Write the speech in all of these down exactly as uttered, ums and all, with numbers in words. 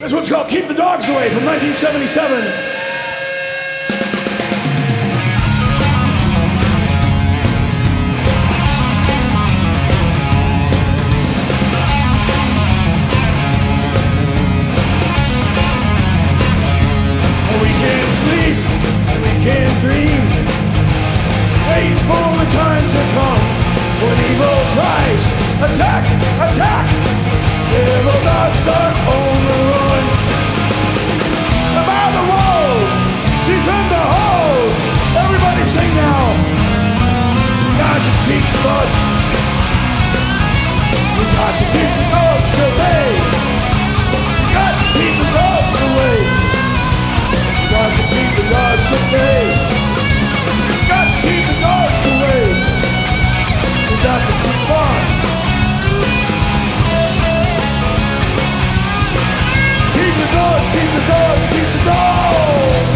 This one's called Keep the Dogs Away from nineteen seventy-seven. We can't sleep, and we can't dream. Wait for the time to come when evil cries, attack, attack. Evil dogs are on the run. About the walls, defend the halls. Everybody sing now. Got to keep the dogs. We got to keep the dogs away. Got to keep the dogs away. Got to keep the dogs away. Got to keep the dogs away. We got to keep on. Keep the dogs, keep the dogs, keep the dogs.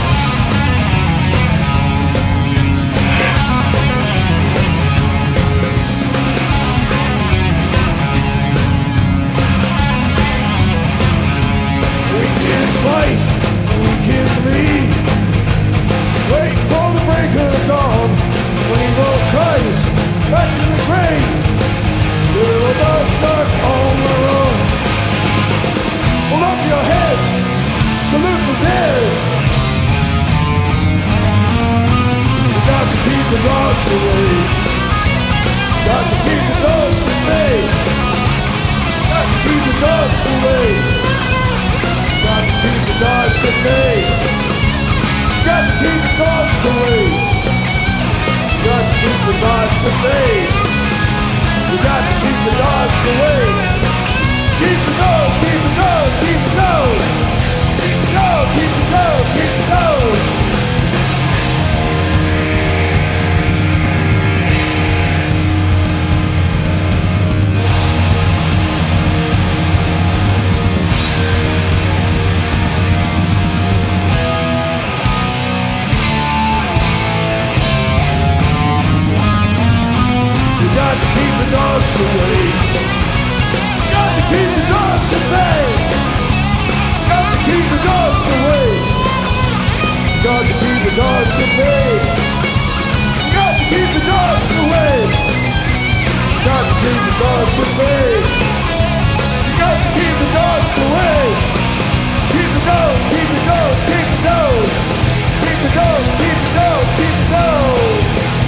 We can't fight, we can't bleed. Wait for the break of the dawn when evil cries back to the grave. Little dogs are on the run. Hold up your heads, salute the dead. We got to keep the dogs away. Got to keep the dogs at bay. Got to keep the dogs away. Got to keep the dogs at bay. Got to keep the dogs away. Got to keep the dogs at bay. We got to keep the dogs away. Keep the dogs, keep the dogs, keep the dogs. Keep the dogs, keep the dogs, keep the dogs. We got to keep the dogs away. Got to keep the dogs at bay. Got to keep the dogs away. Got to keep the dogs at bay. Got to keep the dogs away. Got to keep the dogs at bay. Got to keep the dogs away. Keep the dogs, keep the dogs, keep the dogs. Keep the dogs, keep the dogs, keep the dogs.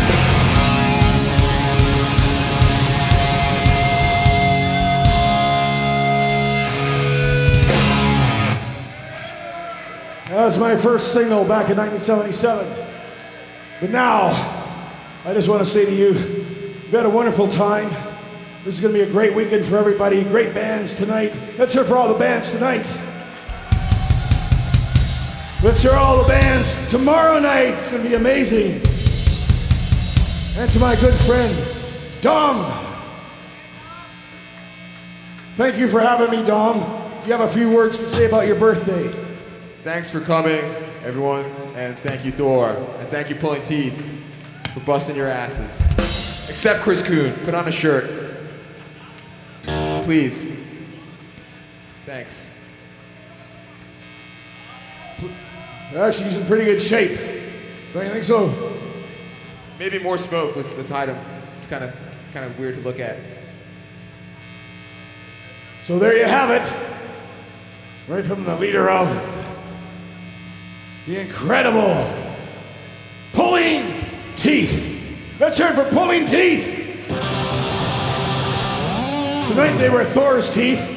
That was my first single back in nineteen seventy-seven. But now, I just want to say to you, you've had a wonderful time. This is going to be a great weekend for everybody. Great bands tonight. Let's hear for all the bands tonight. Let's hear all the bands tomorrow night. It's going to be amazing. And to my good friend, Dom. Thank you for having me, Dom. Do you have a few words to say about your birthday? Thanks for coming, everyone, and thank you, Thor, and thank you, Pulling Teeth, for busting your asses. Except Chris Kuhn, put on a shirt. Please. Thanks. Actually, he's in pretty good shape. Don't you think so? Maybe more smoke. Let's, let's hide him. It's kind of kind of weird to look at. So there you have it. Right from the leader of the incredible Pulling Teeth. Let's hear it for Pulling Teeth. Tonight they were Thor's teeth.